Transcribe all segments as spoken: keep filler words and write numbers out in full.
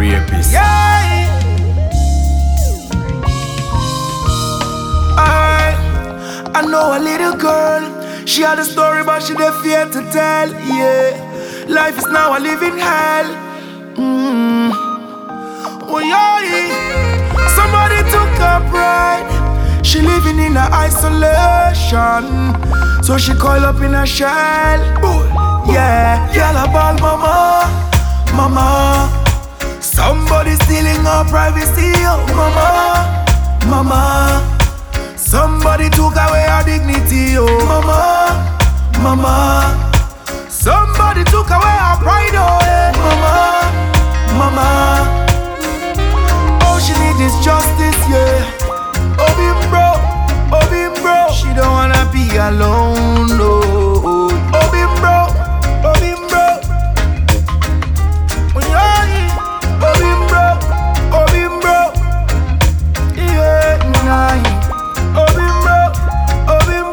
rapist. Yeah. I, I know a little girl. She had a story but she dey fear to tell. Yeah. Life is now a living hell. Mm. Oh yeah. Somebody took her pride. She living in a isolation, so she coil up in a shell. Yeah, yellow ball mama, mama. Somebody stealing her privacy, oh mama, mama. Somebody took away her dignity, oh mama, mama. Somebody took away her pride, oh yeah, mama, mama. All she needs is justice, yeah. Oh bim bro, oh bim bro. She don't wanna be alone, no. Oh bim bro, oh bim bro. Oh yeah, oh bim bro, oh bim bro. Yeah, nah. Oh bim bro, oh bim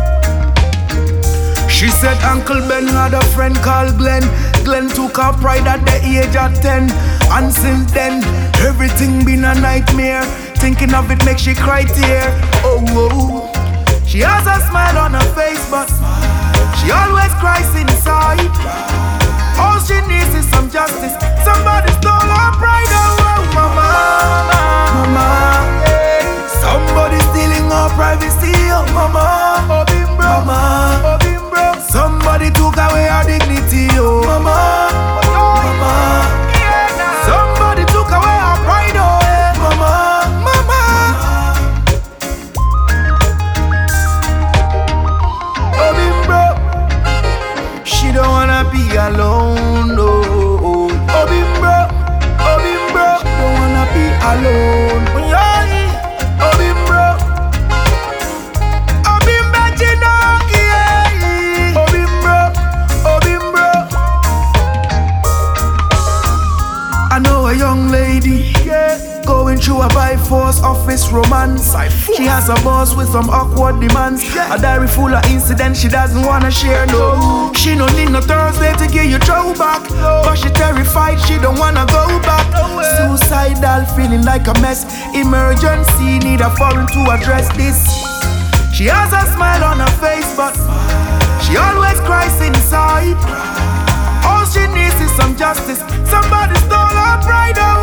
bro. She said Uncle Ben had a friend called Glenn. Glenn took her pride at the age of ten, and since then everything been a nightmare. Thinking of it makes she cry tear. Oh, oh. She has a smile on her face, but she always cries inside. All she needs is some justice. Somebody stole her pride. Oh, oh mama, mama. Somebody stealing her privacy. Oh, mama, oh, bim bro, mama, oh, bim bro. Somebody took away her dignity. Oh, mama, mama. Somebody took away her pride. Oh, yeah, mama. She don't wanna be alone, no. Oh bim bro, oh bim bro. She don't wanna be alone. Oh yeah, oh bim bro. Oh bim bro, you know, yeah. Oh bim bro, oh bim bro. I know a young lady, yeah, going through a by force office romance. She has a boss with some awkward demands. A diary full of incidents she doesn't wanna share, no. She don't need no Thursday to give you throwback, but she terrified, she don't wanna go back. Suicidal, feeling like a mess. Emergency, need a foreign to address this. She has a smile on her face, but she always cries inside. All she needs is some justice. Somebody stole her pride.